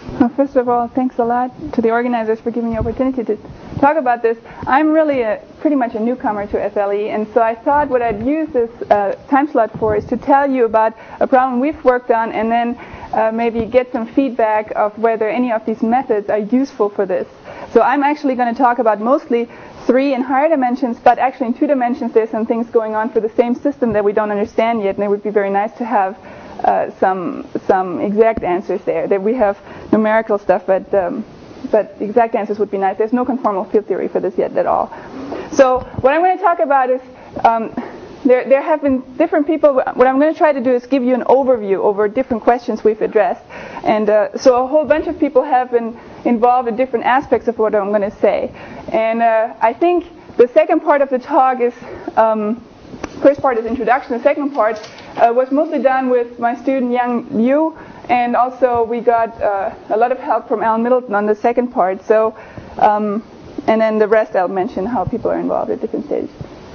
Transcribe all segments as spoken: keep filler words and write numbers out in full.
Well, first of all, thanks a lot to the organizers for giving me the opportunity to talk about this. I'm really a, pretty much a newcomer to S L E, and so I thought what I'd use this uh, time slot for is to tell you about a problem we've worked on, and then uh, maybe get some feedback of whether any of these methods are useful for this. So I'm actually going to talk about mostly three and higher dimensions, but actually in two dimensions there's some things going on for the same system that we don't understand yet, and it would be very nice to have Uh, some some exact answers there. That we have numerical stuff, but um, but exact answers would be nice. There's no conformal field theory for this yet at all. So what I'm going to talk about is um, there there have been different people. What I'm going to try to do is give you an overview over different questions we've addressed, and uh, so a whole bunch of people have been involved in different aspects of what I'm going to say. And uh, I think the second part of the talk is. Um, First part is introduction. The second part uh, was mostly done with my student Yang Liu, and also we got uh, a lot of help from Alan Middleton on the second part. So, um, and then the rest I'll mention how people are involved at different stages.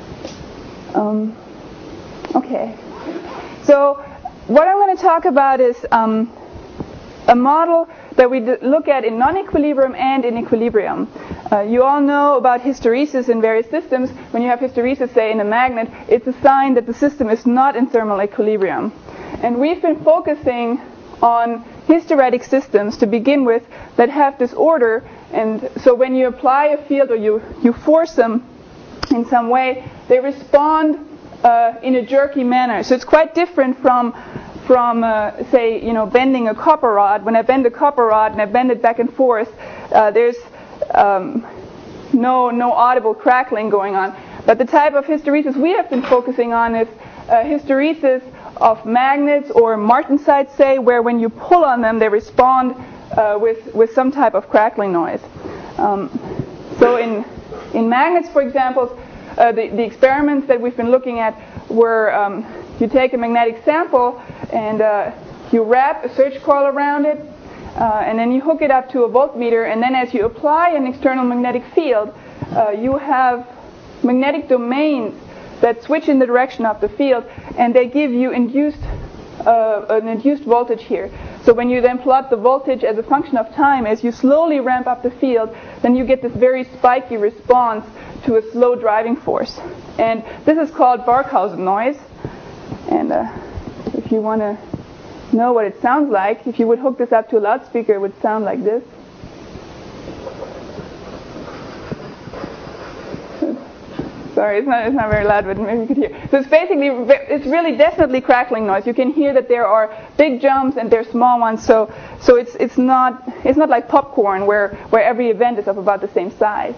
Um, okay. So, what I'm going to talk about is um, a model that we d- look at in non-equilibrium and in equilibrium. Uh, you all know about hysteresis in various systems. When you have hysteresis, say, in a magnet, it's a sign that the system is not in thermal equilibrium. And we've been focusing on hysteretic systems to begin with that have this order. And so when you apply a field or you, you force them in some way, they respond uh, in a jerky manner. So it's quite different from from, uh, say, you know, bending a copper rod. When I bend a copper rod and I bend it back and forth, uh, there's um, no no audible crackling going on. But the type of hysteresis we have been focusing on is uh, hysteresis of magnets or martensites, say, where when you pull on them, they respond uh, with with some type of crackling noise. Um, so in in magnets, for example, uh, the the experiments that we've been looking at were um, you take a magnetic sample and uh, you wrap a search coil around it, uh, and then you hook it up to a voltmeter, and then as you apply an external magnetic field, uh, you have magnetic domains that switch in the direction of the field, and they give you induced uh, an induced voltage here. So when you then plot the voltage as a function of time, as you slowly ramp up the field, then you get this very spiky response to a slow driving force. And this is called Barkhausen noise. And uh, if you want to know what it sounds like, if you would hook this up to a loudspeaker, it would sound like this. Sorry, it's not, it's not very loud, but maybe you could hear. So it's basically, it's really definitely crackling noise. You can hear that there are big jumps and there are small ones. So, so it's it's not it's not like popcorn where where every event is of about the same size.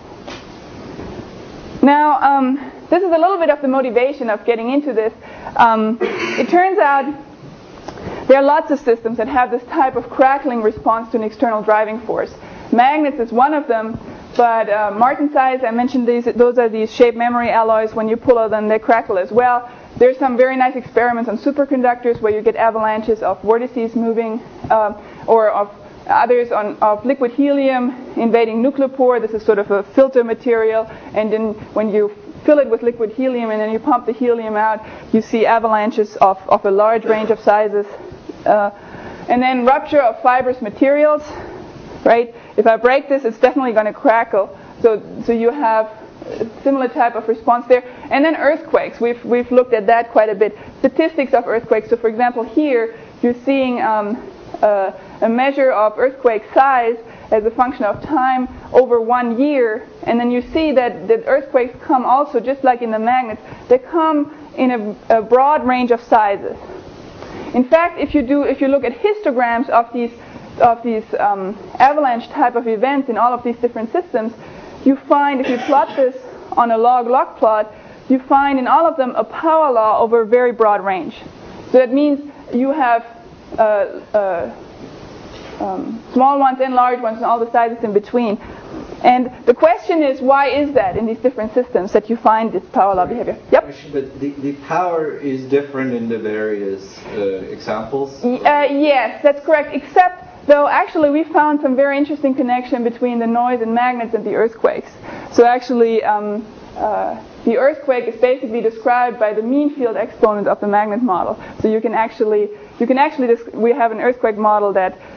Now, um, this is a little bit of the motivation of getting into this. Um, it turns out there are lots of systems that have this type of crackling response to an external driving force. Magnets is one of them, but uh, martensites, I mentioned these, those are these shape memory alloys. When you pull on them, they crackle as well. There's some very nice experiments on superconductors where you get avalanches of vortices moving, uh, or of others on of liquid helium invading nucleopore. This is sort of a filter material, and then when you fill it with liquid helium and then you pump the helium out, you see avalanches of, of a large range of sizes. Uh, and then rupture of fibrous materials, right? If I break this, it's definitely going to crackle. So so you have a similar type of response there. And then earthquakes. We've we've looked at that quite a bit. Statistics of earthquakes. So for example, here you're seeing um, uh, a measure of earthquake size as a function of time over one year, and then you see that, that earthquakes come also, just like in the magnets, they come in a, a broad range of sizes. In fact, if you do, if you look at histograms of these of these um, avalanche type of events in all of these different systems, you find, if you plot this on a log-log plot, you find in all of them a power law over a very broad range. So that means you have uh, uh, Um, small ones and large ones and all the sizes in between. And the question is, why is that in these different systems that you find this power law behavior? Yep. But the, the power is different in the various uh, examples? Uh, yes, that's correct. Except, though, actually we found some very interesting connection between the noise and magnets and the earthquakes. So actually, um, uh, the earthquake is basically described by the mean field exponent of the magnet model. So you can actually, you can actually, we have an earthquake model that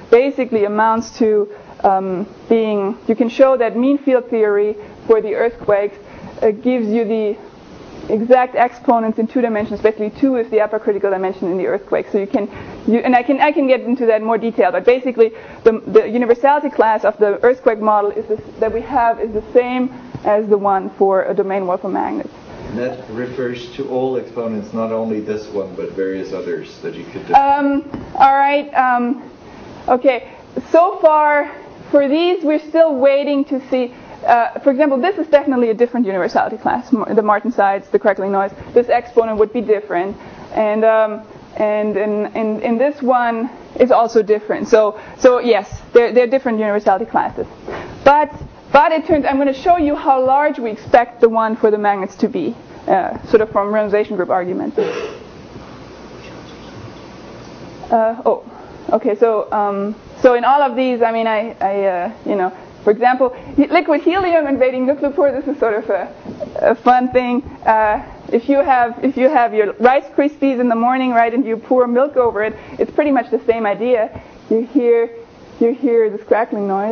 basically amounts to um, being, you can show that mean field theory for the earthquakes uh, gives you the exact exponents in two dimensions. Basically, two is the upper critical dimension in the earthquake. So you can, you, and I can I can get into that in more detail. But basically, the, the universality class of the earthquake model is this, that we have is the same as the one for a domain Wolfram magnets. And that refers to all exponents, not only this one, but various others that you could do. Um, all right. Um, okay. So far, for these, we're still waiting to see. Uh, for example, this is definitely a different universality class. The Martinsides, the crackling noise. This exponent would be different, and um, and in, in in this one is also different. So so yes, they're they're different universality classes. But but it turns. I'm going to show you how large we expect the one for the magnets to be, uh, sort of from renormalization group arguments. Uh, oh, okay. So um, so in all of these, I mean, I I uh, you know. For example, liquid helium invading nuclear pore. This is sort of a, a fun thing. Uh, if you have if you have your Rice Krispies in the morning, right, and you pour milk over it, it's pretty much the same idea. You hear you hear this crackling noise,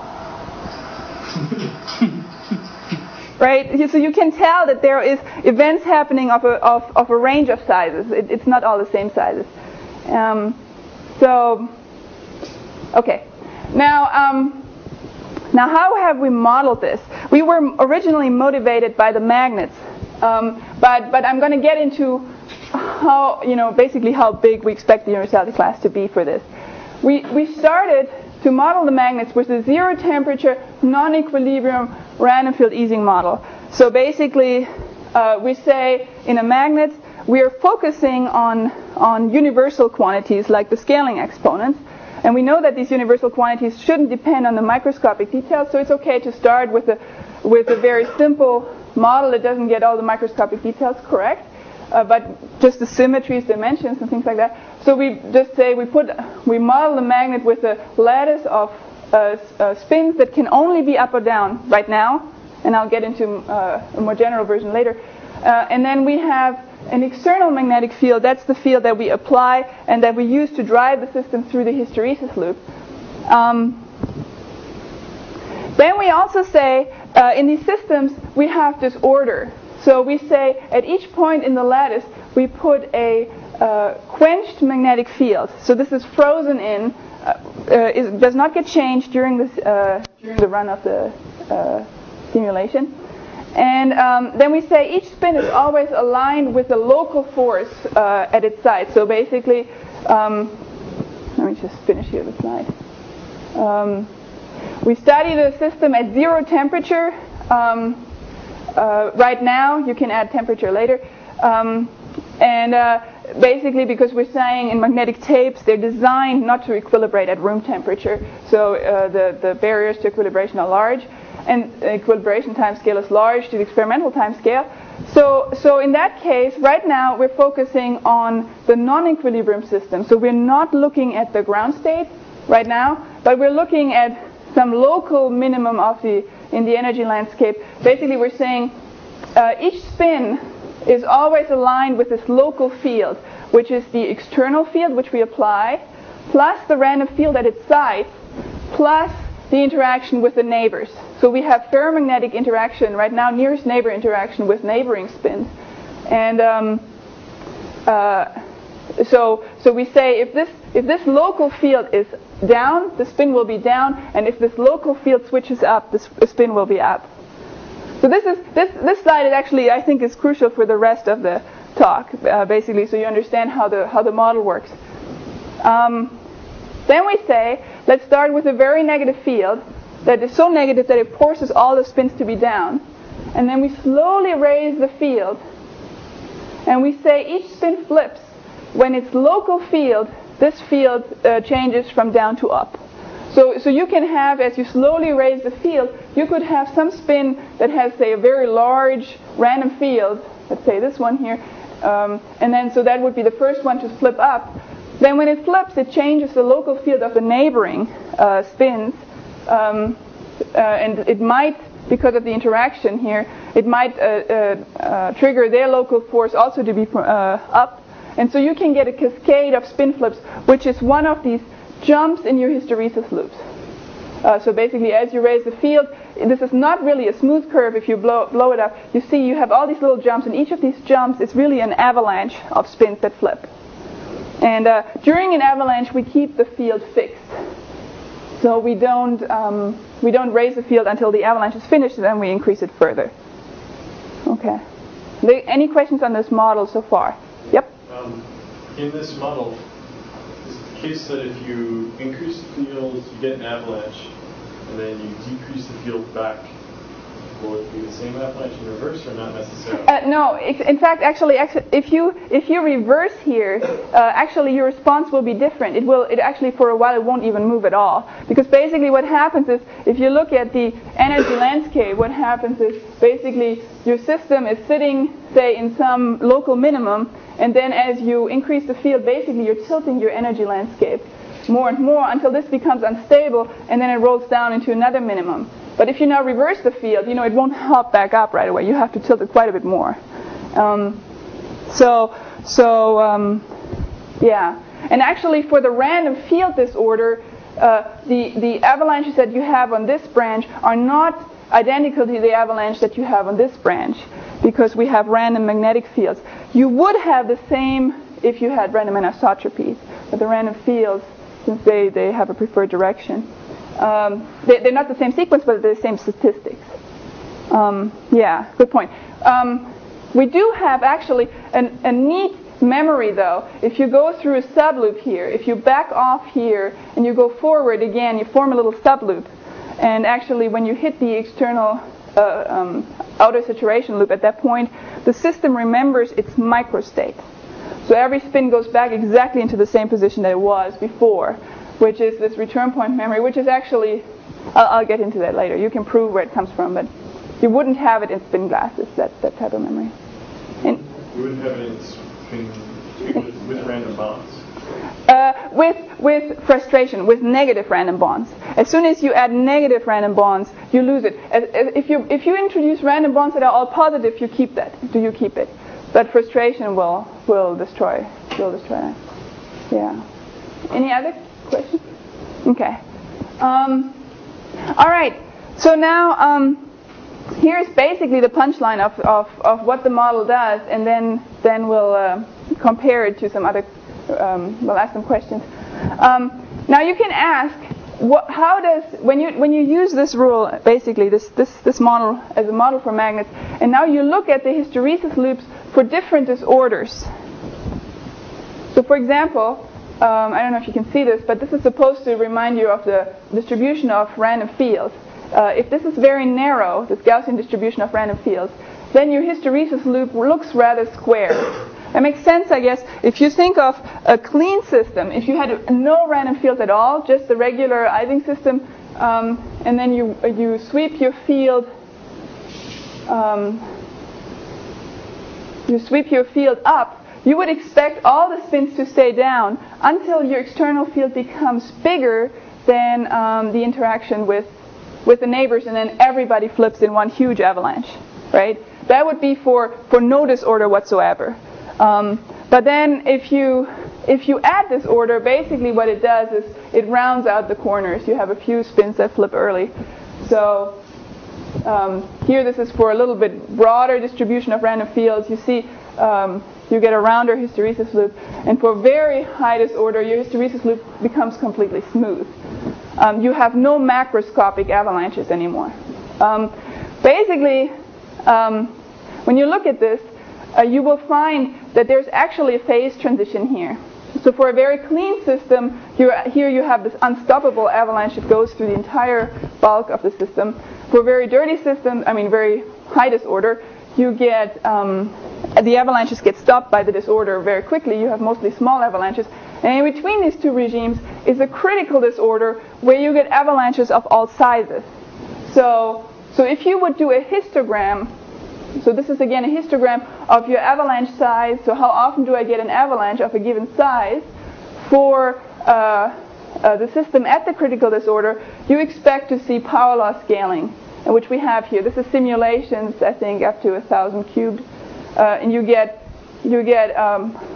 right? So you can tell that there is events happening of a of, of a range of sizes. It, it's not all the same sizes. Um, so okay, now. Um, Now, how have we modeled this? We were originally motivated by the magnets, um, but but I'm going to get into how, you know, basically how big we expect the universality class to be for this. We we started to model the magnets with a zero temperature, non-equilibrium, random field Ising model. So basically, uh, we say in a magnet we are focusing on on universal quantities like the scaling exponents. And we know that these universal quantities shouldn't depend on the microscopic details, so it's okay to start with a with a very simple model that doesn't get all the microscopic details correct, uh, but just the symmetries, dimensions, and things like that. So we just say we put we model the magnet with a lattice of uh, uh, spins that can only be up or down right now, and I'll get into uh, a more general version later. Uh, and then we have an external magnetic field. That's the field that we apply and that we use to drive the system through the hysteresis loop. Um, then we also say uh, in these systems we have this order. So we say at each point in the lattice we put a uh, quenched magnetic field. So this is frozen in, uh, uh, is, does not get changed during, this, uh, during the run of the uh, simulation. And um, then we say each spin is always aligned with the local force uh, at its side. So basically, um, let me just finish here the slide. Um, we study the system at zero temperature. Um, uh, right now, you can add temperature later. Um, and uh, basically, because we're saying in magnetic tapes, they're designed not to equilibrate at room temperature. So uh, the, the barriers to equilibration are large. And equilibration time scale is large to the experimental time scale. So, so in that case, right now we're focusing on the non-equilibrium system. So we're not looking at the ground state right now, but we're looking at some local minimum of the in the energy landscape. Basically, we're saying uh, each spin is always aligned with this local field, which is the external field which we apply, plus the random field at its side, plus the interaction with the neighbors. So we have ferromagnetic interaction right now, nearest neighbor interaction with neighboring spins, and um, uh, so so we say if this if this local field is down, the spin will be down, and if this local field switches up, the spin will be up. So this is this this slide is actually, I think, is crucial for the rest of the talk, uh, basically, so you understand how the how the model works. Um, Then we say, let's start with a very negative field that is so negative that it forces all the spins to be down. And then we slowly raise the field. And we say each spin flips. When its local field, this field uh, changes from down to up. So, so you can have, as you slowly raise the field, you could have some spin that has, say, a very large random field. Let's say this one here. Um, and then, so that would be the first one to flip up. Then when it flips, it changes the local field of the neighboring uh, spins, um, uh, and it might, because of the interaction here, it might uh, uh, uh, trigger their local force also to be uh, up. And so you can get a cascade of spin flips, which is one of these jumps in your hysteresis loops. Uh, so basically, as you raise the field, this is not really a smooth curve. If you blow, blow it up, you see you have all these little jumps, and each of these jumps is really an avalanche of spins that flip. And uh, during an avalanche, we keep the field fixed. So we don't um, we don't raise the field until the avalanche is finished, and then we increase it further. Okay. Any questions on this model so far? Yep. Um, in this model, is it the case that if you increase the field, you get an avalanche, and then you decrease the field back, will it be the same avalanche in reverse, or not necessarily? Uh, no, in fact, actually, if you if you reverse here, uh, actually your response will be different. It will. It actually for a while it won't even move at all, because basically what happens is, if you look at the energy landscape, what happens is basically your system is sitting, say, in some local minimum, and then as you increase the field, basically you're tilting your energy landscape more and more until this becomes unstable, and then it rolls down into another minimum. But if you now reverse the field, you know, it won't hop back up right away. You have to tilt it quite a bit more. Um, so, so um, yeah. And actually, for the random field disorder, uh, the the avalanches that you have on this branch are not identical to the avalanche that you have on this branch, because we have random magnetic fields. You would have the same if you had random anisotropies, but the random fields, since they, they have a preferred direction, um, they, they're not the same sequence, but they're the same statistics. Um, yeah, good point. Um, we do have actually an, a neat memory, though. If you go through a subloop here, if you back off here and you go forward again, you form a little subloop. And actually, when you hit the external uh, um, outer saturation loop at that point, the system remembers its microstate. So every spin goes back exactly into the same position that it was before, which is this return point memory, which is actually, I'll, I'll get into that later. You can prove where it comes from, but you wouldn't have it in spin glasses, that, that type of memory. And you wouldn't have it in spin, with, with random bonds? Uh, with with frustration, with negative random bonds. As soon as you add negative random bonds, you lose it. As, as if you if you introduce random bonds that are all positive, you keep that. Do you keep it? But frustration will will destroy will destroy that. Yeah. Any other questions? Okay. Um, all right. So now um, here's basically the punchline of, of, of what the model does, and then then we'll uh, compare it to some other. Um, we'll ask some questions. Um, now you can ask, what, how does when you when you use this rule, basically this this this model as a model for magnets, and now you look at the hysteresis loops for different disorders. So, for example, um, I don't know if you can see this, but this is supposed to remind you of the distribution of random fields. Uh, if this is very narrow, this Gaussian distribution of random fields, then your hysteresis loop looks rather square. That makes sense, I guess. If you think of a clean system, if you had no random fields at all, just the regular Ising system, um, and then you you sweep your field, um, you sweep your field up, you would expect all the spins to stay down until your external field becomes bigger than um, the interaction with with the neighbors, and then everybody flips in one huge avalanche, right? That would be for for no disorder whatsoever. Um, but then if you if you add this order, basically what it does is it rounds out the corners. You have a few spins that flip early. So um, here this is for a little bit broader distribution of random fields. You see um, you get a rounder hysteresis loop. And for very high disorder, your hysteresis loop becomes completely smooth. Um, you have no macroscopic avalanches anymore. Um, basically, um, when you look at this, Uh, you will find that there's actually a phase transition here. So for a very clean system, you're, here you have this unstoppable avalanche that goes through the entire bulk of the system. For a very dirty system, I mean very high disorder, you get um, the avalanches get stopped by the disorder very quickly. You have mostly small avalanches. And in between these two regimes is a critical disorder where you get avalanches of all sizes. So, so if you would do a histogram, so this is again a histogram of your avalanche size. So how often do I get an avalanche of a given size for uh, uh, the system at the critical disorder? You expect to see power law scaling, which we have here. This is simulations, I think, up to a thousand cubed, uh, and you get you get um,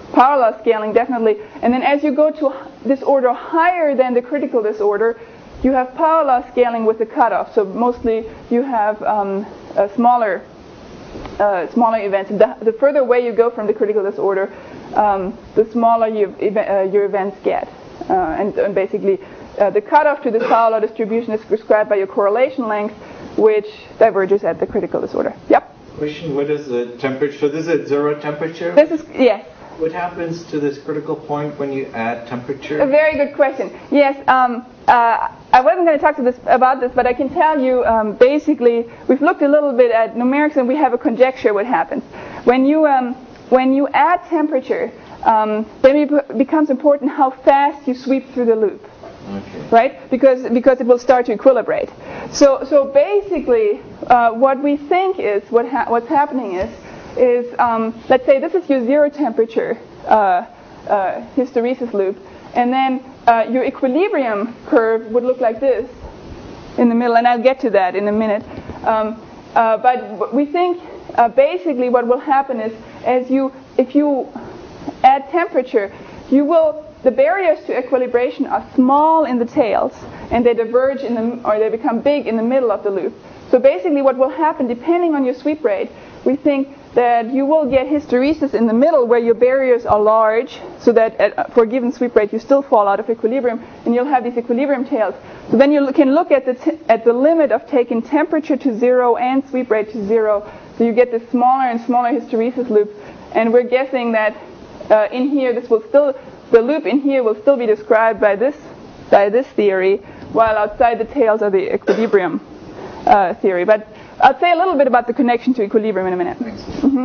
power law scaling, definitely. And then as you go to disorder higher than the critical disorder, you have power law scaling with the cutoff. So mostly you have um, a smaller, uh, smaller events. The, the further away you go from the critical disorder, um, the smaller you, uh, your events get. Uh, and, and basically, uh, the cutoff to this power law distribution is prescribed by your correlation length, which diverges at the critical disorder. Yep. Question: what is the temperature? So this is at zero temperature? This is, yes. What happens to this critical point when you add temperature? A very good question. Yes, um, uh, I wasn't going to talk to this, about this, but I can tell you, um, basically, we've looked a little bit at numerics, and we have a conjecture what happens. When you, um, when you add temperature, um, then it becomes important how fast you sweep through the loop. Okay. Right? Because because it will start to equilibrate. So so basically, uh, what we think is what ha- what's happening is is um, let's say this is your zero temperature uh, uh, hysteresis loop, and then uh, your equilibrium curve would look like this in the middle, and I'll get to that in a minute. Um, uh, but we think uh, basically what will happen is as you if you add temperature, you will the barriers to equilibration are small in the tails, and they diverge in the, or they become big in the middle of the loop. So basically what will happen, depending on your sweep rate, we think that you will get hysteresis in the middle where your barriers are large, so that at, for a given sweep rate you still fall out of equilibrium, and you'll have these equilibrium tails. So then you can look at the, t- at the limit of taking temperature to zero and sweep rate to zero, so you get this smaller and smaller hysteresis loop, and we're guessing that uh, in here this will still The loop in here will still be described by this by this theory, while outside the tails are the equilibrium uh, theory. But I'll say a little bit about the connection to equilibrium in a minute. Mm-hmm.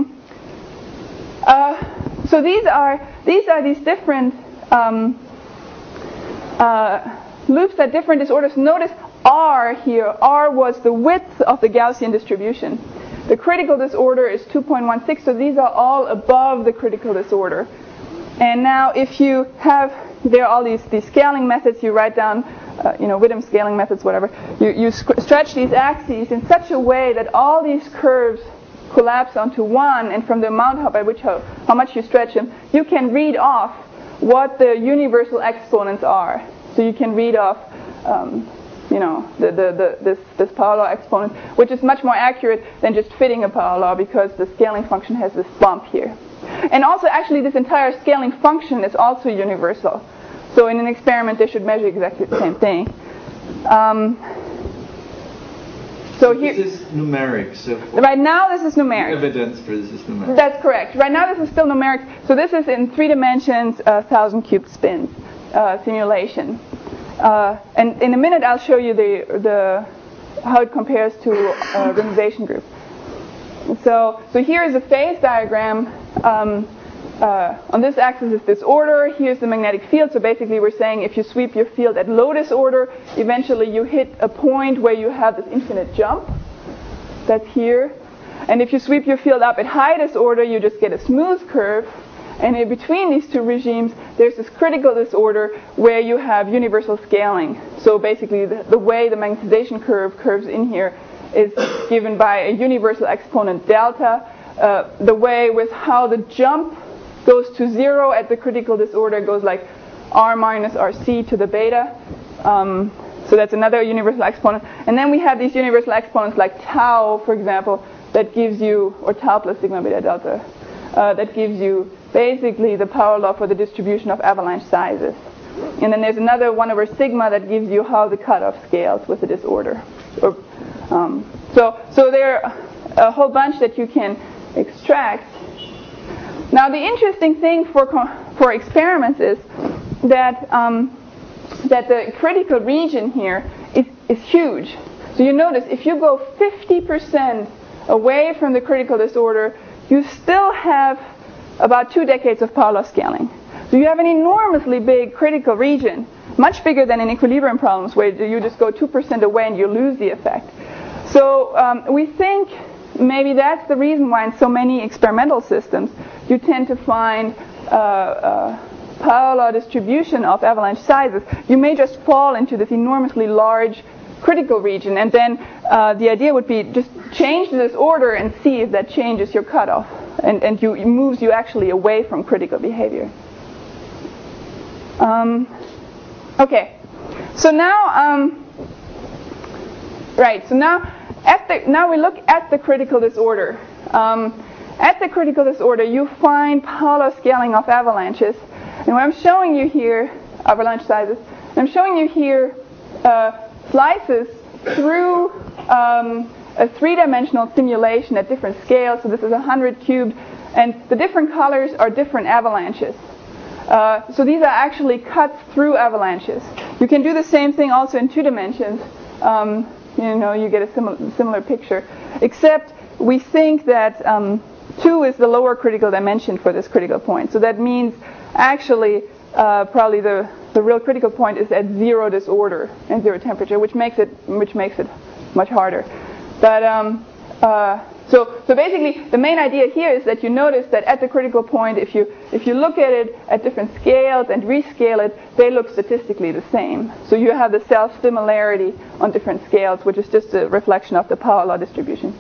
Uh, so these are these are these different um, uh, loops at different disorders. Notice R here. R was the width of the Gaussian distribution. The critical disorder is two point one six, so these are all above the critical disorder. And now if you have, there are all these, these scaling methods, you write down, uh, you know, Widom scaling methods, whatever. You, you sc- stretch these axes in such a way that all these curves collapse onto one, and from the amount how, by which how, how much you stretch them, you can read off what the universal exponents are. So you can read off, um, you know, the, the, the, this, this power law exponent, which is much more accurate than just fitting a power law, because the scaling function has this bump here. And also, actually, this entire scaling function is also universal. So in an experiment, they should measure exactly the same thing. Um, so here, this is numeric. So right now, this is numeric. Evidence for this is numeric. That's correct. Right now, this is still numeric. So this is in three dimensions, uh, thousand cubed spins uh, simulation. Uh, and in a minute, I'll show you the the how it compares to uh, randomization group. So, so here is a phase diagram. Um, uh, on this axis is disorder. Here's the magnetic field. So basically, we're saying if you sweep your field at low disorder, eventually you hit a point where you have this infinite jump. That's here. And if you sweep your field up at high disorder, you just get a smooth curve. And in between these two regimes, there's this critical disorder where you have universal scaling. So basically, the, the way the magnetization curve curves in here is given by a universal exponent delta. Uh, the way with how the jump goes to zero at the critical disorder goes like R minus R C to the beta. Um, so that's another universal exponent. And then we have these universal exponents like tau, for example, that gives you, or tau plus sigma beta delta, uh, that gives you basically the power law for the distribution of avalanche sizes. And then there's another one over sigma that gives you how the cutoff scales with the disorder. Or, um, so, so there are a whole bunch that you can extract. Now, the interesting thing for for experiments is that um, that the critical region here is, is huge. So you notice if you go fifty percent away from the critical disorder, you still have about two decades of power law scaling. So you have an enormously big critical region, much bigger than in equilibrium problems where you just go two percent away and you lose the effect. So um, we think maybe that's the reason why in so many experimental systems you tend to find uh, uh, power law distribution of avalanche sizes. You may just fall into this enormously large critical region, and then uh, the idea would be just change the disorder and see if that changes your cutoff, and, and you, it moves you actually away from critical behavior. Um, okay, so now, um, right, so now, at the, now we look at the critical disorder. Um, at the critical disorder, you find Power law scaling of avalanches, and what I'm showing you here, avalanche sizes, I'm showing you here uh, slices through um, a three-dimensional simulation at different scales. So this is one hundred cubed, and the different colors are different avalanches. Uh, so these are actually cuts through avalanches. You can do the same thing also in two dimensions. Um, you know, you get a similar, similar picture, except we think that um, two is the lower critical dimension for this critical point. So that means actually uh, probably the the real critical point is at zero disorder and zero temperature, which makes it which makes it much harder. But um, uh, so so basically, the main idea here is that you notice that at the critical point, if you if you look at it at different scales and rescale it, they look statistically the same. So you have the self-similarity on different scales, which is just a reflection of the power law distribution.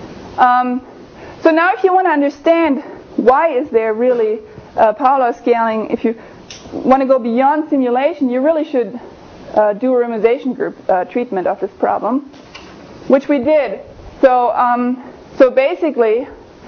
Um, so now, if you want to understand why is there really uh, power law scaling, if you want to go beyond simulation, you really should uh, do a renormalization group uh, treatment of this problem, which we did. So, um, so basically,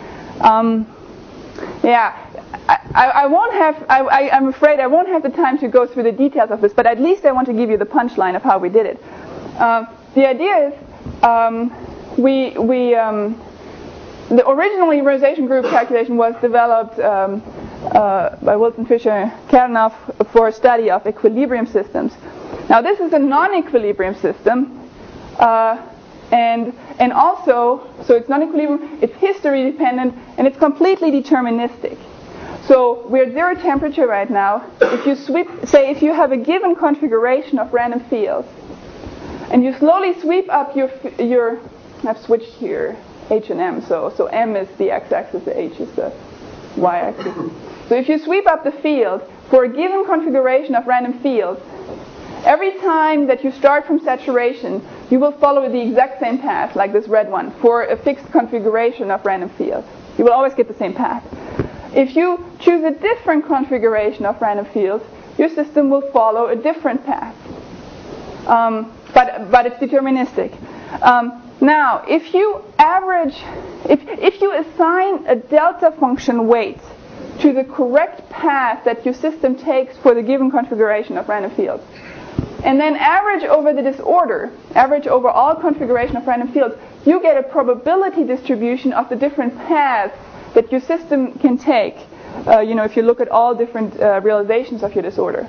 um, yeah, I, I won't have. I, I, I'm afraid I won't have the time to go through the details of this, but at least I want to give you the punchline of how we did it. Uh, the idea is, um, we we um, the original renormalization group calculation was developed Um, Uh, by Wilson Fisher Chernoff for a study of equilibrium systems. Now this is a non-equilibrium system, uh, and and also, so it's non-equilibrium, it's history dependent, and it's completely deterministic. So we're at zero temperature right now. If you sweep, say if you have a given configuration of random fields, and you slowly sweep up your, your I've switched here, H and M, so, so M is the x-axis, the H is the y-axis. So if you sweep up the field for a given configuration of random fields, every time that you start from saturation, you will follow the exact same path, like this red one, for a fixed configuration of random fields. You will always get the same path. If you choose a different configuration of random fields, your system will follow a different path. Um, but, but it's deterministic. Um, now, if you average, if, if you assign a delta function weight to the correct path that your system takes for the given configuration of random fields, and then average over the disorder, average over all configuration of random fields, you get a probability distribution of the different paths that your system can take, uh, you know, if you look at all different uh, realizations of your disorder.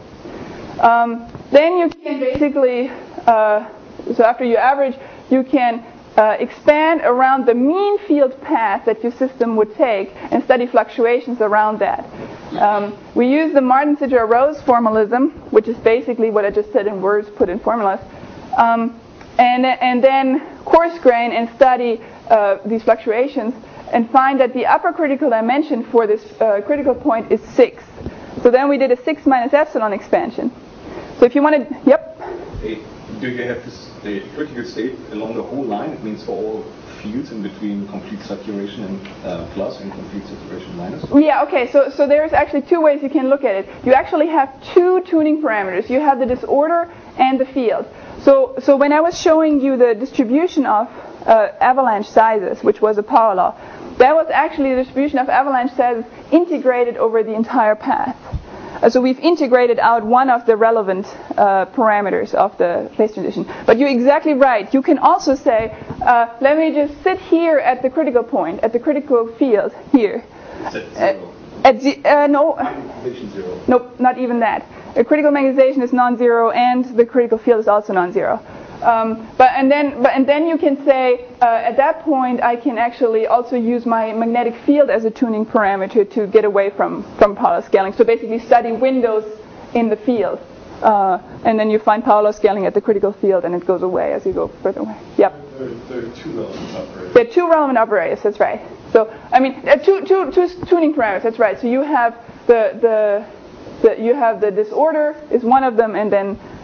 Um, then you can basically, uh, so after you average, you can Uh, expand around the mean field path that your system would take and study fluctuations around that. Um, we use the Martin-Sidger-Rose formalism, which is basically what I just said in words put in formulas, um, and, and then coarse grain and study uh, these fluctuations and find that the upper critical dimension for this uh, critical point is six. So then we did a six minus epsilon expansion. So if you wanted, yep? Hey, do you have this the critical state along the whole line? It means for all fields in between complete saturation and uh, plus and complete saturation minus? Yeah, okay, so, so there's actually two ways you can look at it. You actually have two tuning parameters. You have the disorder and the field. So, so when I was showing you the distribution of uh, avalanche sizes, which was a power law, that was actually the distribution of avalanche sizes integrated over the entire path. Uh, so we've integrated out one of the relevant uh, parameters of the phase transition. But you're exactly right. You can also say, uh, let me just sit here at the critical point, at the critical field here. Is that zero? Uh, at the, uh, no. Zero. Nope, not even that. A critical magnetization is non-zero, and the critical field is also non-zero. Um, but and then, but and then you can say uh, at that point I can actually also use my magnetic field as a tuning parameter to get away from from power law scaling. So basically, study windows in the field, uh, and then you find power law scaling at the critical field, and it goes away as you go further away. Yep. There, there are two relevant operators. There are two relevant operators. That's right. So I mean, uh, two two two tuning parameters. That's right. So you have the the, the you have the disorder is one of them, and then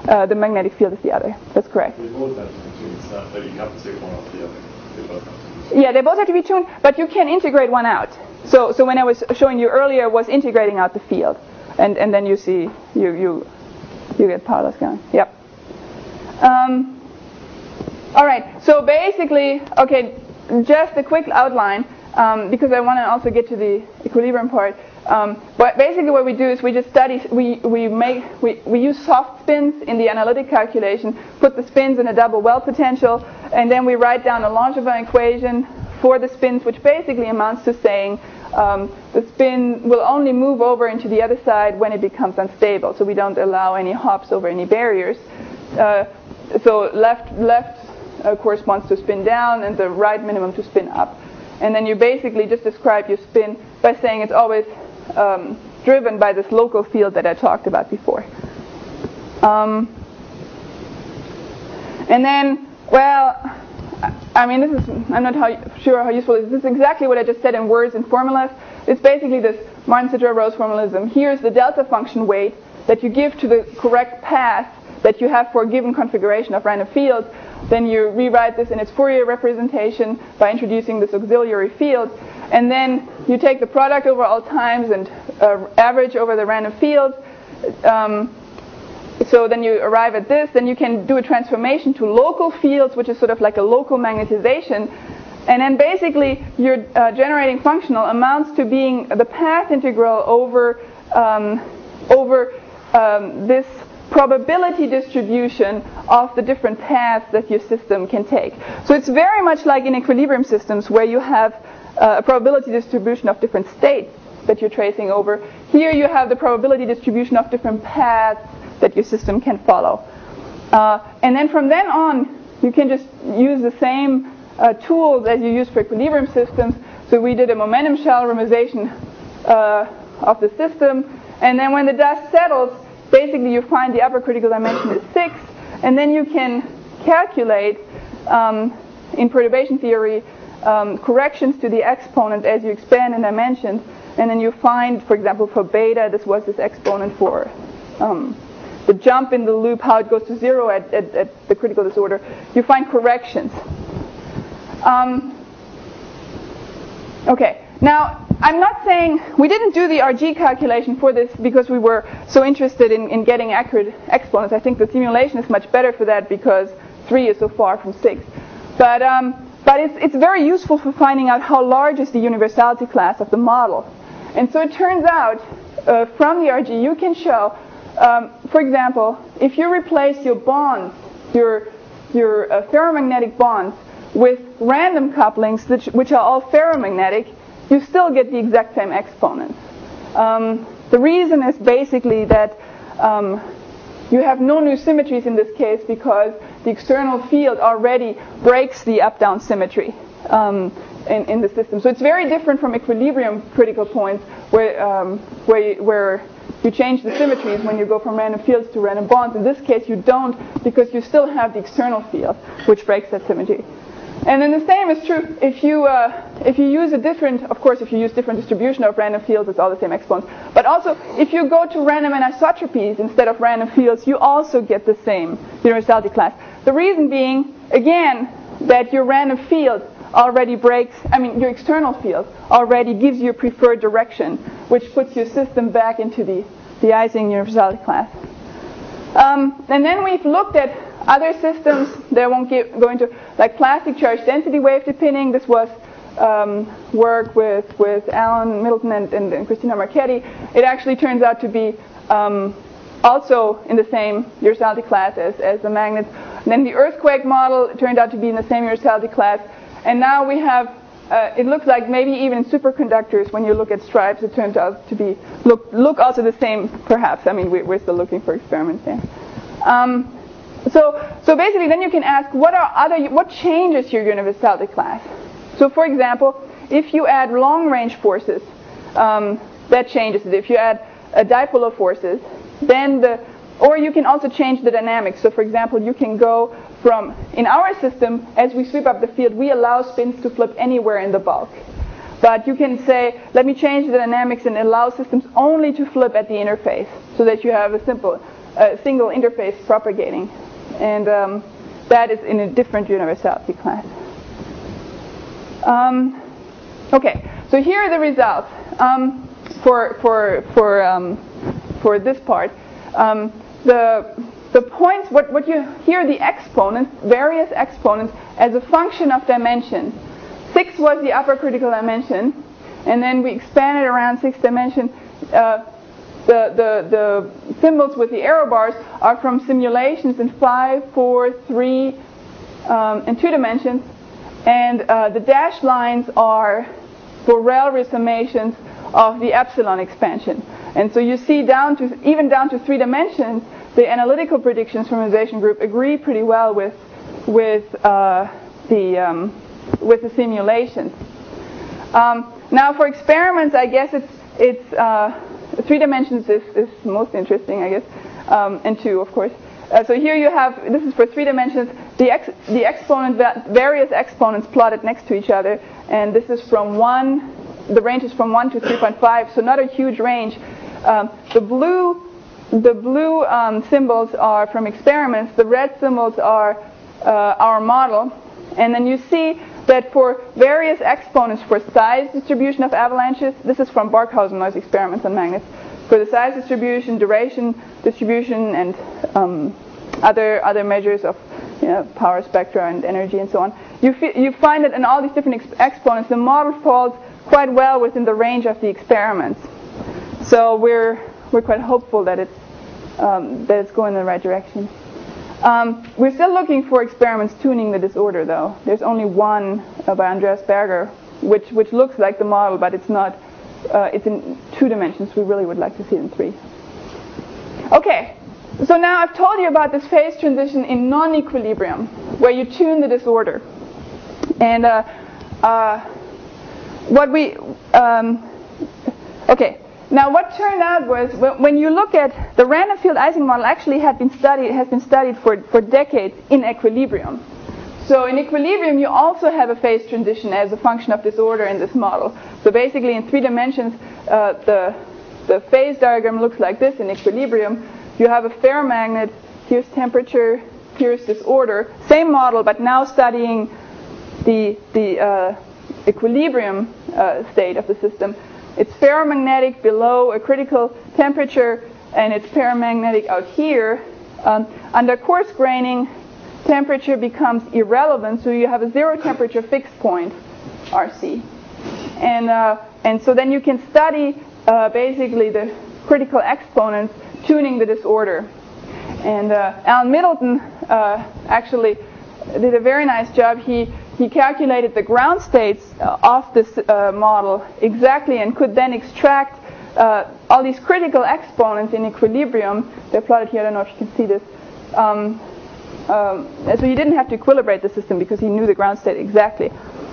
uh, the magnetic field is the other. That's correct. They both have to be tuned. It's not that you have to take one off the other. They both have to be. Yeah, they both have to be tuned, but you can integrate one out. So, so when I was showing you earlier, was integrating out the field, and and then you see you you you get power loss going. Yep. Um, all right. So basically, okay, just a quick outline um, because I want to also get to the equilibrium part. Um, but basically, what we do is we just study. We we make we we use soft spins in the analytic calculation. Put the spins in a double well potential, and then we write down a Langevin equation for the spins, which basically amounts to saying um, the spin will only move over into the other side when it becomes unstable. So we don't allow any hops over any barriers. Uh, so left left uh, corresponds to spin down, and the right minimum to spin up. And then you basically just describe your spin by saying it's always um, driven by this local field that I talked about before. Um, and then, well, I mean, this is, I'm not how, sure how useful it is. This is exactly what I just said in words and formulas. It's basically this Martin-Cedrow-Rose formalism. Here's the delta function weight that you give to the correct path that you have for a given configuration of random fields. Then you rewrite this in its Fourier representation by introducing this auxiliary field. And then you take the product over all times and uh, average over the random fields. Um, so then you arrive at this. Then you can do a transformation to local fields, which is sort of like a local magnetization. And then basically your uh, generating functional amounts to being the path integral over, um, over um, this probability distribution of the different paths that your system can take. So it's very much like in equilibrium systems where you have uh, a probability distribution of different states that you're tracing over. Here you have the probability distribution of different paths that your system can follow. Uh, and then from then on, you can just use the same uh, tools as you use for equilibrium systems. So we did a momentum shell renormalization uh, of the system. And then when the dust settles, basically you find the upper critical dimension is six, and then you can calculate um, in perturbation theory um, corrections to the exponent as you expand in dimensions, and then you find, for example, for beta, this was this exponent for um, the jump in the loop, how it goes to zero at, at, at the critical disorder. You find corrections. Um, okay. Now, I'm not saying we didn't do the R G calculation for this because we were so interested in, in getting accurate exponents. I think the simulation is much better for that because three is so far from six. But um, but it's it's very useful for finding out how large is the universality class of the model. And so it turns out uh, from the R G you can show, um, for example, if you replace your bonds, your your uh, ferromagnetic bonds with random couplings which, which are all ferromagnetic, you still get the exact same exponents. Um, the reason is basically that um, you have no new symmetries in this case because the external field already breaks the up-down symmetry um, in, in the system. So it's very different from equilibrium critical points where, um, where, you, where you change the symmetries when you go from random fields to random bonds. In this case you don't because you still have the external field which breaks that symmetry. And then the same is true if you uh, if you use a different, of course, if you use different distribution of random fields, it's all the same exponents. But also, if you go to random anisotropies instead of random fields, you also get the same universality class. The reason being, again, that your random field already breaks, I mean, your external field already gives you a preferred direction, which puts your system back into the, the Ising universality class. Um, and then we've looked at other systems that won't get, go into, like plastic charge density wave depinning. This was um, work with, with Alan Middleton and, and, and Christina Marchetti. It actually turns out to be um, also in the same universality class as, as the magnets. And then the earthquake model turned out to be in the same universality class. And now we have, uh, it looks like maybe even superconductors, when you look at stripes, it turns out to be, look, look also the same, perhaps. I mean, we, we're still looking for experiments there. Um, So, so basically, then you can ask, what are other, what changes your universality class? So, for example, if you add long-range forces, um, that changes it. If you add uh, dipolar forces, then the, or you can also change the dynamics. So, for example, you can go from, in our system, as we sweep up the field, we allow spins to flip anywhere in the bulk. But you can say, let me change the dynamics and allow systems only to flip at the interface, so that you have a simple a single interface propagating. And um, that is in a different universality class. Um, okay, so here are the results um, for, for, for, um, for this part. Um, the, the points, what, what you here are the exponents, various exponents, as a function of dimension. Six was the upper critical dimension, and then we expanded around six dimension. Uh, the, the, the symbols with the arrow bars are from simulations in five, four, three, um, and two dimensions. And uh, the dashed lines are Borel resummations of the epsilon expansion. And so you see down to, even down to three dimensions, the analytical predictions from formalization group agree pretty well with, with, uh, the, um, with the simulations. Um, now for experiments, I guess it's, it's uh, three dimensions is, is most interesting, I guess, um, and two, of course. Uh, so here you have, this is for three dimensions, the, ex, the exponent, various exponents plotted next to each other, and this is from one, the range is from one to three point five, so not a huge range. Um, the blue, the blue um, symbols are from experiments, the red symbols are uh, our model, and then you see that for various exponents for size distribution of avalanches, this is from Barkhausen noise experiments on magnets, for the size distribution, duration distribution, and um, other other measures of you know, power spectra and energy and so on, you, f you find that in all these different ex exponents, the model falls quite well within the range of the experiments. So we're we're quite hopeful that it's um, that it's going in the right direction. Um, we're still looking for experiments tuning the disorder, though. There's only one uh, by Andreas Berger, which which looks like the model, but it's not. Uh, it's in two dimensions. We really would like to see it in three. Okay, so now I've told you about this phase transition in non-equilibrium, where you tune the disorder. And uh, uh, what we, um, okay, now what turned out was when you look at the random field Ising model, actually had been studied, has been studied for for decades in equilibrium. So in equilibrium, you also have a phase transition as a function of disorder in this model. So basically, in three dimensions, uh, the the phase diagram looks like this in equilibrium. You have a ferromagnet. Here's temperature. Here's disorder. Same model, but now studying the the uh, equilibrium uh, state of the system. It's ferromagnetic below a critical temperature, and it's paramagnetic out here. Um, under coarse graining, temperature becomes irrelevant, so you have a zero temperature fixed point, R C. And, uh, and so then you can study uh, basically the critical exponents tuning the disorder. And uh, Alan Middleton uh, actually did a very nice job. He, he calculated the ground states uh, of this uh, model exactly and could then extract uh, all these critical exponents in equilibrium. They're plotted here. I don't know if you can see this. Um, Um, so he didn't have to equilibrate the system because he knew the ground state exactly.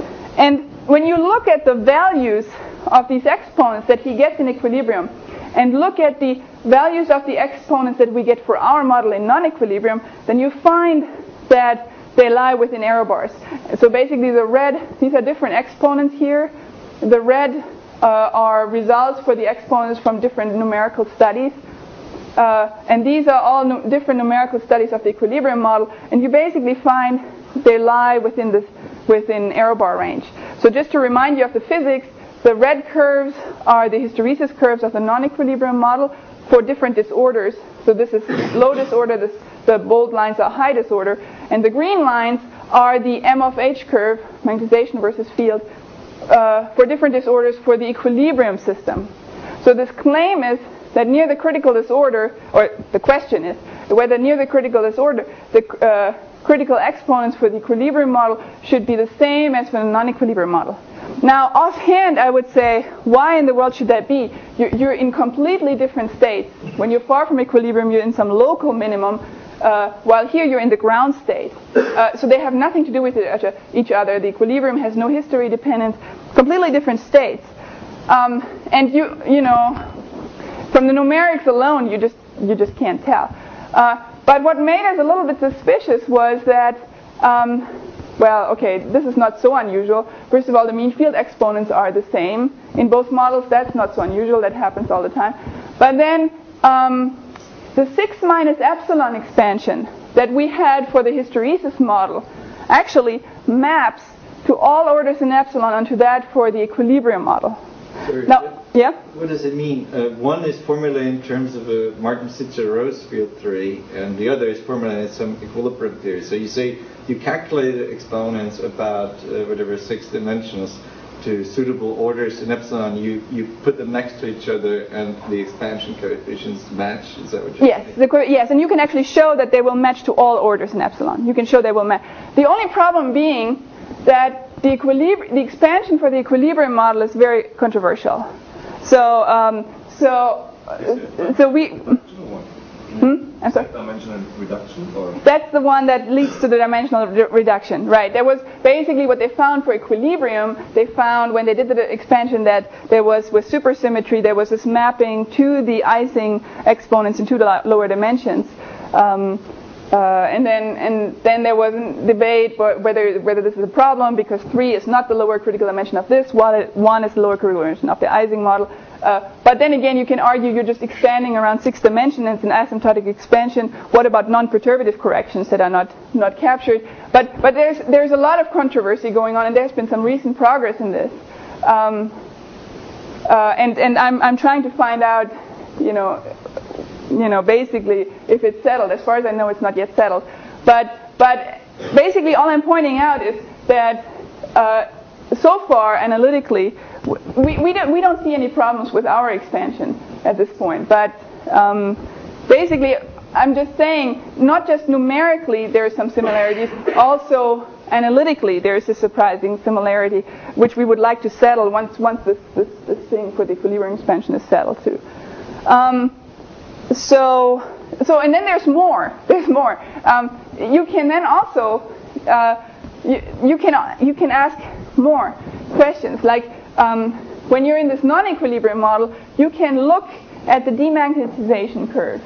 And when you look at the values of these exponents that he gets in equilibrium and look at the values of the exponents that we get for our model in non-equilibrium, then you find that they lie within error bars. So basically the red, these are different exponents here. The red uh, are results for the exponents from different numerical studies. Uh, and these are all nu different numerical studies of the equilibrium model, and you basically find they lie within this within error bar range. So just to remind you of the physics, the red curves are the hysteresis curves of the non-equilibrium model for different disorders. So this is low disorder, this, the bold lines are high disorder, and the green lines are the M of H curve, magnetization versus field, uh, for different disorders for the equilibrium system. So this claim is that near the critical disorder, or the question is whether near the critical disorder, the uh, critical exponents for the equilibrium model should be the same as for the non-equilibrium model. Now, offhand, I would say, why in the world should that be? You're, you're in completely different states. When you're far from equilibrium, you're in some local minimum, uh, while here you're in the ground state. Uh, so they have nothing to do with each other. The equilibrium has no history dependence, completely different states. Um, and you, you know, from the numerics alone, you just you just can't tell. Uh, but what made us a little bit suspicious was that, um, well, okay, this is not so unusual. First of all, the mean field exponents are the same in both models. That's not so unusual. That happens all the time. But then um, the six minus epsilon expansion that we had for the hysteresis model actually maps to all orders in epsilon onto that for the equilibrium model. Sorry, Now, what, yeah? what does it mean? Uh, one is formulated in terms of a Martin-Sitzer-Rose field theory, and the other is formulated in some equilibrium theory. So you say you calculated exponents about uh, whatever six dimensions to suitable orders in epsilon. You you put them next to each other, and the expansion coefficients match. Is that what you're Yes, saying? the, co- yes, and you can actually show that they will match to all orders in epsilon. You can show they will match. The only problem being that the equilibri- the expansion for the equilibrium model is very controversial. So, um, so, uh, so we. Hmm? I'm sorry. Dimensional reduction, or That's the one that leads to the dimensional re- reduction, right? There was basically what they found for equilibrium. They found when they did the expansion that there was, with supersymmetry, there was this mapping to the Ising exponents in two lo- lower dimensions. Um, uh, and then and then there was a debate whether whether this is a problem because three is not the lower critical dimension of this, while it, one is the lower critical dimension of the Ising model. Uh, but then again, you can argue you're just expanding around six dimensions. It's an asymptotic expansion. What about non-perturbative corrections that are not not captured? But but there's there's a lot of controversy going on, and there's been some recent progress in this. Um, uh, and and I'm I'm trying to find out, you know, you know, basically if it's settled. As far as I know, it's not yet settled. But but basically, all I'm pointing out is that uh, so far analytically, we we don't we don't see any problems with our expansion at this point. But um, basically, I'm just saying, not just numerically there are some similarities, also analytically there is a surprising similarity, which we would like to settle once once this this, this thing for the equilibrium expansion is settled too. Um, so so and then there's more. There's more. Um, you can then also uh, you, you can you can ask more questions, like um, when you're in this non-equilibrium model, you can look at the demagnetization curve.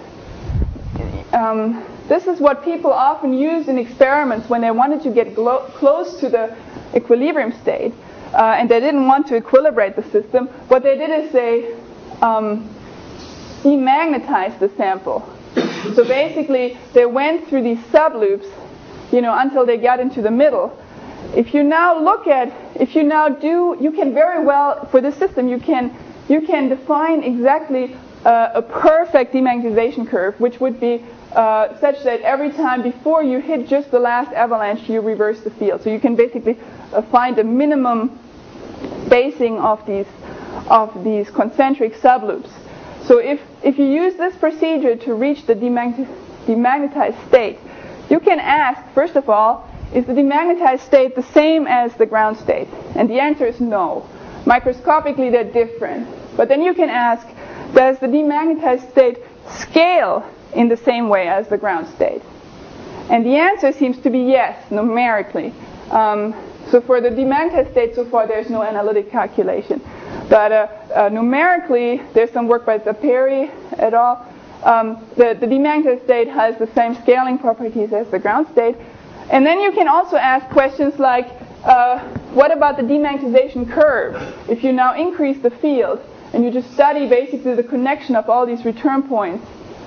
Um, this is what people often use in experiments when they wanted to get glo- close to the equilibrium state, uh, and they didn't want to equilibrate the system. What they did is they um, demagnetized the sample. So basically, they went through these subloops, you know, until they got into the middle. If you now look at, if you now do, you can very well, for this system, you can you can define exactly uh, a perfect demagnetization curve, which would be uh, such that every time before you hit just the last avalanche, you reverse the field. So you can basically uh, find a minimum spacing of these of these concentric subloops. So if if you use this procedure to reach the demagnet- demagnetized state, you can ask, first of all, is the demagnetized state the same as the ground state? And the answer is no. Microscopically, they're different. But then you can ask, does the demagnetized state scale in the same way as the ground state? And the answer seems to be yes, numerically. Um, so for the demagnetized state, so far, there's no analytic calculation. But uh, uh, numerically, there's some work by Zapperi et al. Um, the, the demagnetized state has the same scaling properties as the ground state. And then you can also ask questions like, uh, what about the demagnetization curve? If you now increase the field and you just study basically the connection of all these return points,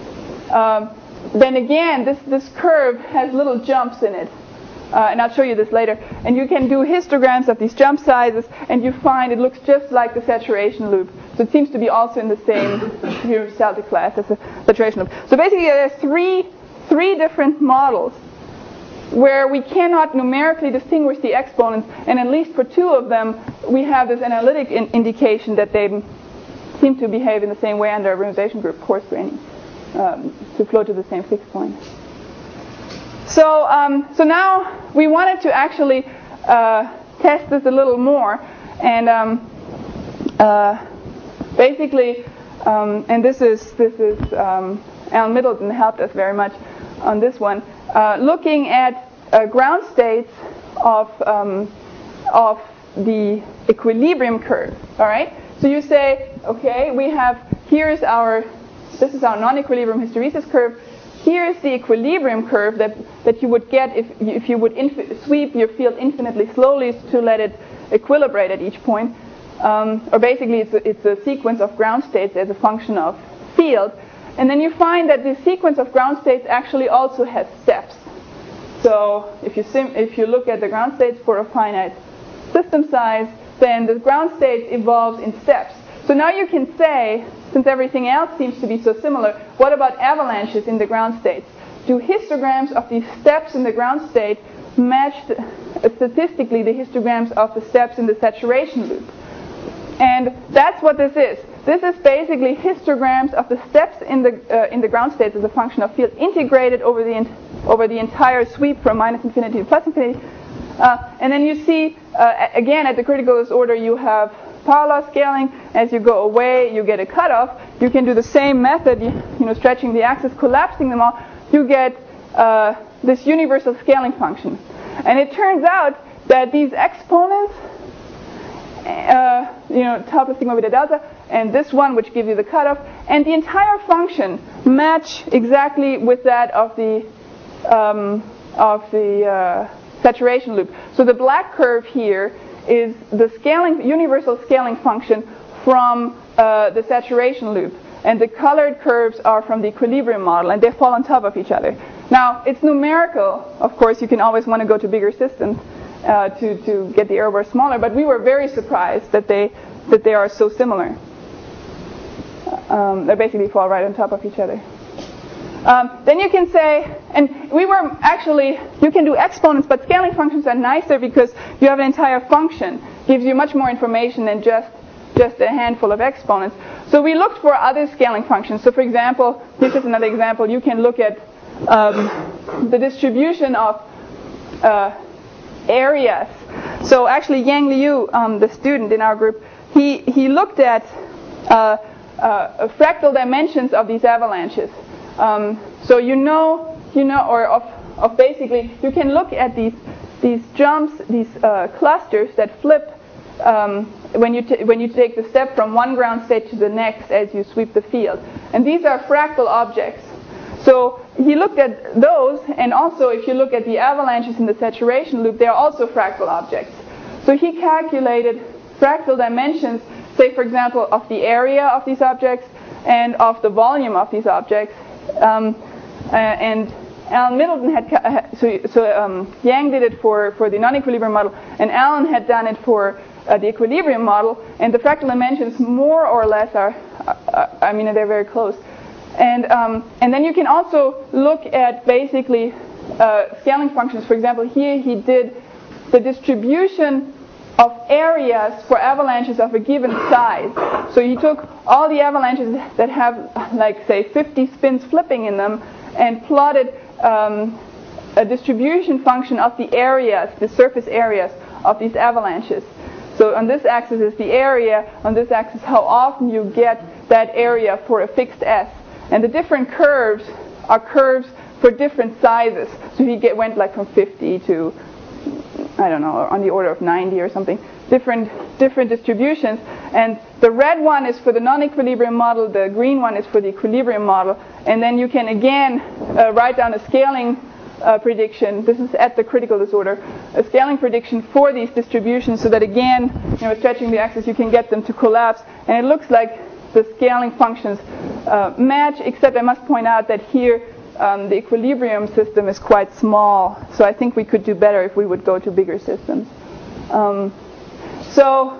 um, then again, this, this curve has little jumps in it. Uh, and I'll show you this later. And you can do histograms of these jump sizes, and you find it looks just like the saturation loop. So it seems to be also in the same universality class as the saturation loop. So basically, there's three three different models where we cannot numerically distinguish the exponents, and at least for two of them, we have this analytic in- indication that they seem to behave in the same way under a renormalization group coarse graining, um, to flow to the same fixed point. So, um, so now we wanted to actually uh, test this a little more, and um, uh, basically, um, and this is this is um, Alan Middleton helped us very much on this one, uh, looking at uh, ground states of um, of the equilibrium curve. All right. So you say, okay, we have here's our this is our non-equilibrium hysteresis curve. Here's the equilibrium curve that, that you would get if you, if you would infi- sweep your field infinitely slowly to let it equilibrate at each point. Um, or basically, it's a, it's a sequence of ground states as a function of field. And then you find that the sequence of ground states actually also has steps. So if you, sim- if you look at the ground states for a finite system size, then the ground state evolves in steps. So now you can say, since everything else seems to be so similar, what about avalanches in the ground states? Do histograms of these steps in the ground state match the, uh, statistically the histograms of the steps in the saturation loop? And that's what this is. This is basically histograms of the steps in the uh, in the ground states as a function of field integrated over the in, over the entire sweep from minus infinity to plus infinity. Uh, and then you see, uh, again, at the critical disorder, you have power law scaling. As you go away, you get a cutoff. You can do the same method, you, you know, stretching the axis, collapsing them all. You get uh, this universal scaling function. And it turns out that these exponents, uh, you know, tau plus sigma beta delta, and this one, which gives you the cutoff, and the entire function match exactly with that of the um, of the uh, saturation loop. So the black curve here is the scaling, universal scaling function from uh, the saturation loop, and the colored curves are from the equilibrium model, and they fall on top of each other. Now, it's numerical. Of course, you can always want to go to bigger systems uh, to to get the error bar smaller, but we were very surprised that they that they are so similar. Um, they basically fall right on top of each other. Um, then you can say, and we were actually, you can do exponents, but scaling functions are nicer because you have an entire function. Gives you much more information than just, just a handful of exponents. So we looked for other scaling functions. So for example, here's just another example. You can look at um, the distribution of uh, areas. So actually Yang Liu, um, the student in our group, he, he looked at uh, uh, fractal dimensions of these avalanches. Um, so you know, you know, or of, of basically, you can look at these these jumps, these uh, clusters that flip um, when you t- when you take the step from one ground state to the next as you sweep the field, and these are fractal objects. So he looked at those, and also if you look at the avalanches in the saturation loop, they are also fractal objects. So he calculated fractal dimensions, say for example, of the area of these objects and of the volume of these objects. Um, uh, and Alan Middleton had, uh, so, so um, Yang did it for, for the non-equilibrium model, and Alan had done it for uh, the equilibrium model, and the fractal dimensions more or less are, uh, I mean, they're very close. And, um, and then you can also look at basically uh, scaling functions. For example, here he did the distribution of areas for avalanches of a given size. So he took all the avalanches that have, like, say, fifty spins flipping in them and plotted um, a distribution function of the areas, the surface areas of these avalanches. So on this axis is the area, on this axis how often you get that area for a fixed S. And the different curves are curves for different sizes. So he get, went like from fifty to, I don't know, on the order of ninety or something, different different distributions. And the red one is for the non-equilibrium model, the green one is for the equilibrium model. And then you can again uh, write down a scaling uh, prediction. This is at the critical disorder, a scaling prediction for these distributions, so that again, you know, stretching the axis, you can get them to collapse. And it looks like the scaling functions uh, match, except I must point out that here Um, the equilibrium system is quite small, so I think we could do better if we would go to bigger systems. Um, so,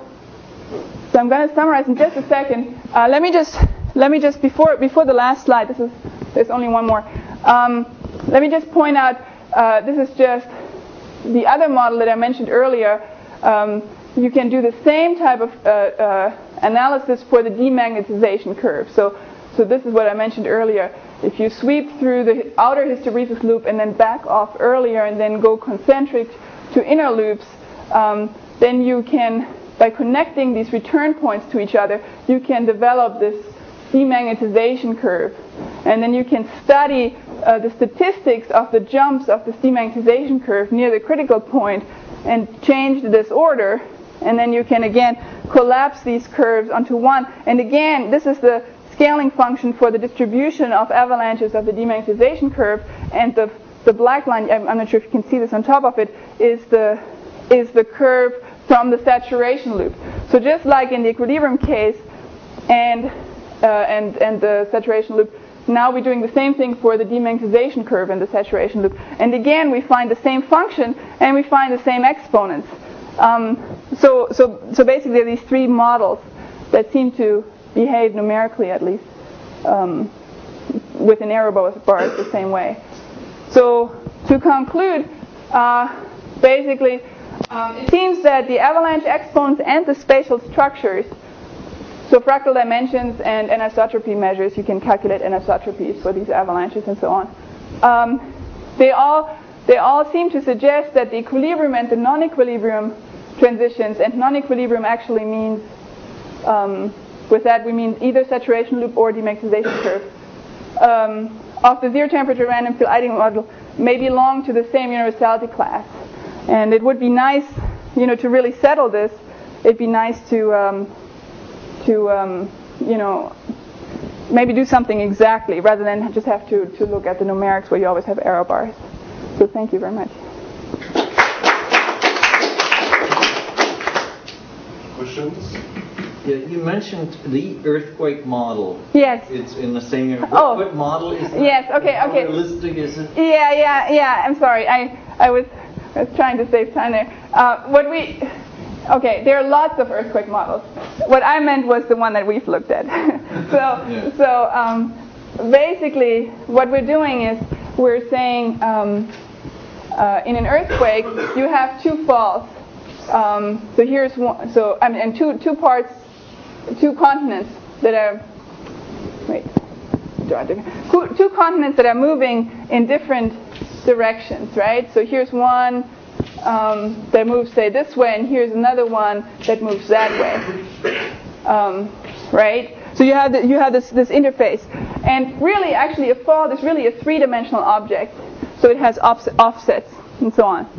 so I'm going to summarize in just a second. Uh, let me just let me just before before the last slide. This is there's only one more. Um, let me just point out. Uh, this is just the other model that I mentioned earlier. Um, you can do the same type of uh, uh, analysis for the demagnetization curve. So, so this is what I mentioned earlier. If you sweep through the outer hysteresis loop and then back off earlier and then go concentric to inner loops, um, then you can, by connecting these return points to each other, you can develop this demagnetization curve. And then you can study uh, the statistics of the jumps of this demagnetization curve near the critical point and change the disorder. And then you can, again, collapse these curves onto one. And again, this is the scaling function for the distribution of avalanches of the demagnetization curve, and the the black line, I'm, I'm not sure if you can see this on top of it, is the is the curve from the saturation loop. So just like in the equilibrium case and uh, and and the saturation loop, now we're doing the same thing for the demagnetization curve in the saturation loop. And again, we find the same function, and we find the same exponents. Um, so, so, so basically, there are these three models that seem to behave numerically, at least, um, with an error bars the same way. So, to conclude, uh, basically, um, it seems that the avalanche exponents and the spatial structures, so fractal dimensions and anisotropy measures, you can calculate anisotropies for these avalanches and so on. Um, they all they all seem to suggest that the equilibrium and the non-equilibrium transitions, and non-equilibrium actually means, um, with that we mean either saturation loop or demagnetization curve, um, of the zero temperature random field Ising model may belong to the same universality class. And it would be nice, you know, to really settle this. It'd be nice to um, to um, you know, maybe do something exactly rather than just have to, to look at the numerics where you always have error bars. So thank you very much. Questions? Yeah, you mentioned the earthquake model. Yes. It's in the same year. What, Oh. what model is that? Yes, okay, How okay. realistic is it? Yeah, yeah, yeah. I'm sorry. I, I was I was trying to save time there. Uh, what we okay, there are lots of earthquake models. What I meant was the one that we've looked at. so Yeah. so um, basically, what we're doing is we're saying um, uh, in an earthquake you have two faults. Um, so here's one. So I mean, and two two parts, two continents that are wait, two, two continents that are moving in different directions, right? So here's one um, that moves, say, this way, and here's another one that moves that way, um, right? So you have the, you have this this interface, and really, actually, a fault is really a three-dimensional object. So it has off, offsets and so on.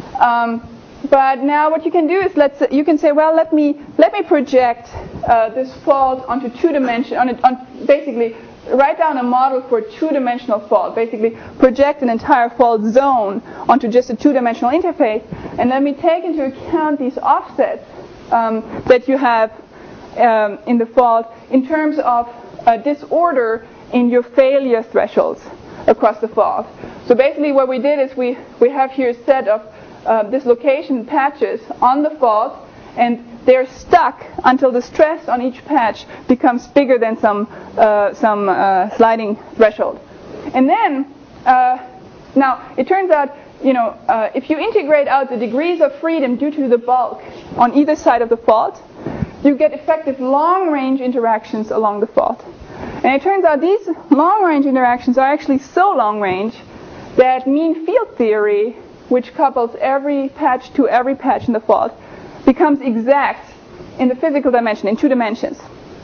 Um, But now what you can do is let's you can say, well, let me let me project uh, this fault onto two dimension on, a, on basically write down a model for a two-dimensional fault. Basically project an entire fault zone onto just a two-dimensional interface, and let me take into account these offsets um, that you have um, in the fault in terms of uh, disorder in your failure thresholds across the fault. So basically what we did is we we have here a set of Uh, dislocation patches on the fault, and they're stuck until the stress on each patch becomes bigger than some uh, some uh, sliding threshold. And then, uh, now it turns out, you know, uh, if you integrate out the degrees of freedom due to the bulk on either side of the fault, you get effective long-range interactions along the fault. And it turns out these long-range interactions are actually so long-range that mean field theory, which couples every patch to every patch in the fault, becomes exact in the physical dimension, in two dimensions.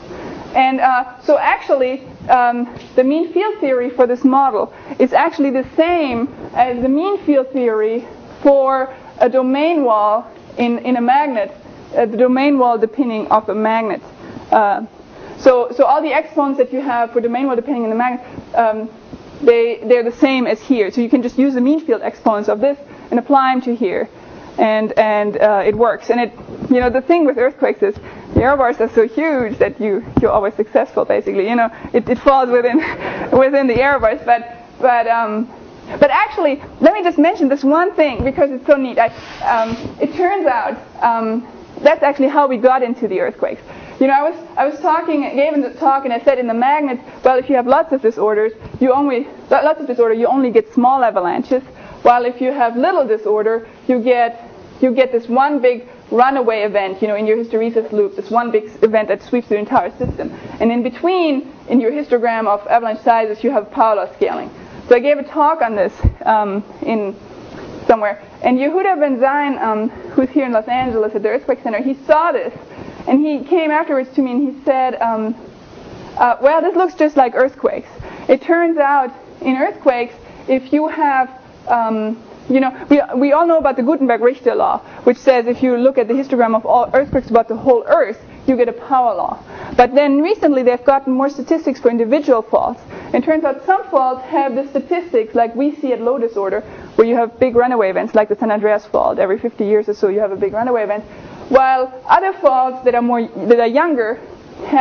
And uh, so actually, um, the mean field theory for this model is actually the same as the mean field theory for a domain wall in, in a magnet, uh, the domain wall depending of a magnet. Uh, so, so all the exponents that you have for domain wall depending on the magnet, um, They, they're the same as here. So you can just use the mean field exponents of this and apply them to here. And, and uh, it works. And it, you know, the thing with earthquakes is the error bars are so huge that you, you're always successful, basically. You know, it, it falls within, within the error bars. But, but, um, but actually, let me just mention this one thing because it's so neat. I, um, it turns out um, that's actually how we got into the earthquakes. You know, I was I was talking, gave a talk, and I said in the magnets, well, if you have lots of disorders, you only lots of disorder, you only get small avalanches. While if you have little disorder, you get you get this one big runaway event. You know, in your hysteresis loop, this one big event that sweeps the entire system. And in between, in your histogram of avalanche sizes, you have power law scaling. So I gave a talk on this um, in somewhere, and Yehuda Ben Zion, um, who's here in Los Angeles at the Earthquake Center, he saw this. And he came afterwards to me and he said, um, uh, well, this looks just like earthquakes. It turns out in earthquakes, if you have, um, you know, we, we all know about the Gutenberg-Richter law, which says if you look at the histogram of all earthquakes about the whole Earth, you get a power law. But then recently they've gotten more statistics for individual faults. It turns out some faults have the statistics like we see at low disorder, where you have big runaway events, like the San Andreas fault. Every fifty years or so you have a big runaway event. While other faults that are more that are younger have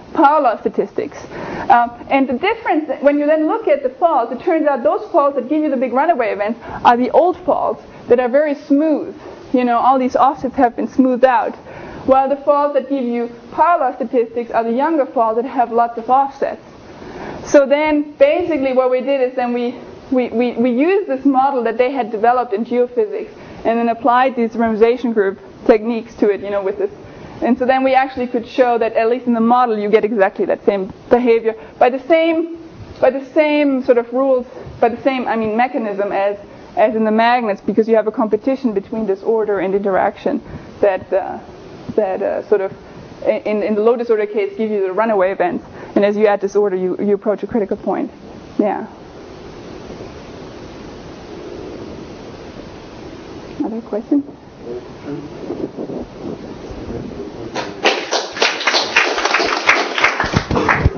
power law statistics. Um, and the difference, when you then look at the faults, it turns out those faults that give you the big runaway events are the old faults that are very smooth. You know, all these offsets have been smoothed out. While the faults that give you power law statistics are the younger faults that have lots of offsets. So then, basically what we did is then we, we, we, we used this model that they had developed in geophysics and then applied these randomization group techniques to it, you know, with this. And so then we actually could show that at least in the model you get exactly that same behavior by the same, by the same sort of rules, by the same, I mean, mechanism as, as in the magnets, because you have a competition between disorder and interaction that, uh, that uh, sort of, in, in the low disorder case, give you the runaway events. And as you add disorder, you, you approach a critical point. Yeah. Other questions?